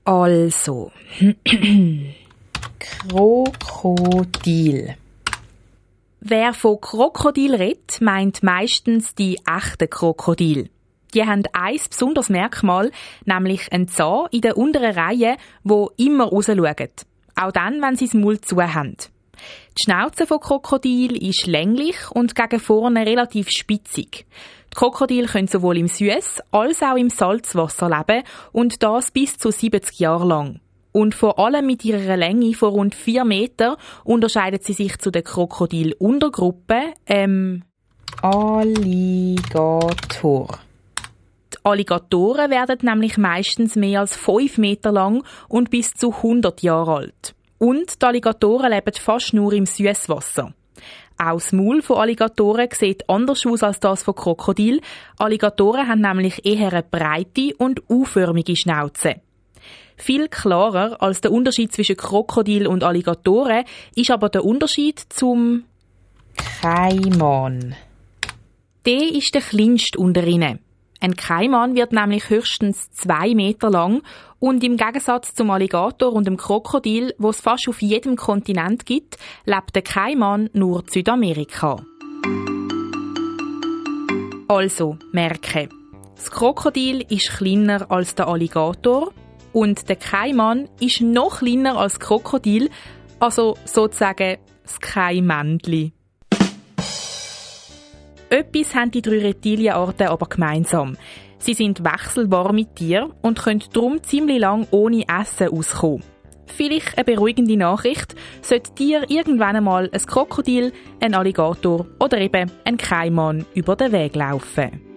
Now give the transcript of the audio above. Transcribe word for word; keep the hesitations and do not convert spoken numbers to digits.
Also, Krokodil. Wer von Krokodil redet, meint meistens die echten Krokodile. Die haben ein besonderes Merkmal, nämlich einen Zahn in der unteren Reihe, wo immer rausschaut. Auch dann, wenn sie das Mund zu haben. Die Schnauze von Krokodil ist länglich und gegen vorne relativ spitzig. Die Krokodile können sowohl im Süß- als auch im Salzwasser leben und das bis zu siebzig Jahre lang. Und vor allem mit ihrer Länge von rund vier Meter unterscheiden sie sich zu der Krokodil-Untergruppe, ähm, Alligator. Die Alligatoren werden nämlich meistens mehr als fünf Meter lang und bis zu hundert Jahre alt. Und die Alligatoren leben fast nur im Süßwasser. Auch das Maul von Alligatoren sieht anders aus als das von Krokodil. Alligatoren haben nämlich eher eine breite und U-förmige Schnauze. Viel klarer als der Unterschied zwischen Krokodil und Alligatoren ist aber der Unterschied zum Kaiman. Der ist der kleinste unter ihnen. Ein Kaiman wird nämlich höchstens zwei Meter lang und im Gegensatz zum Alligator und dem Krokodil, wo es fast auf jedem Kontinent gibt, lebt der Kaiman nur in Südamerika. Also, merke, das Krokodil ist kleiner als der Alligator und der Kaiman ist noch kleiner als das Krokodil, also sozusagen das Kaimännli. Etwas haben die drei Reptilienarten aber gemeinsam. Sie sind wechselwarme Tiere und können darum ziemlich lang ohne Essen auskommen. Vielleicht eine beruhigende Nachricht, sollte dir irgendwann einmal ein Krokodil, ein Alligator oder eben ein Kaiman über den Weg laufen.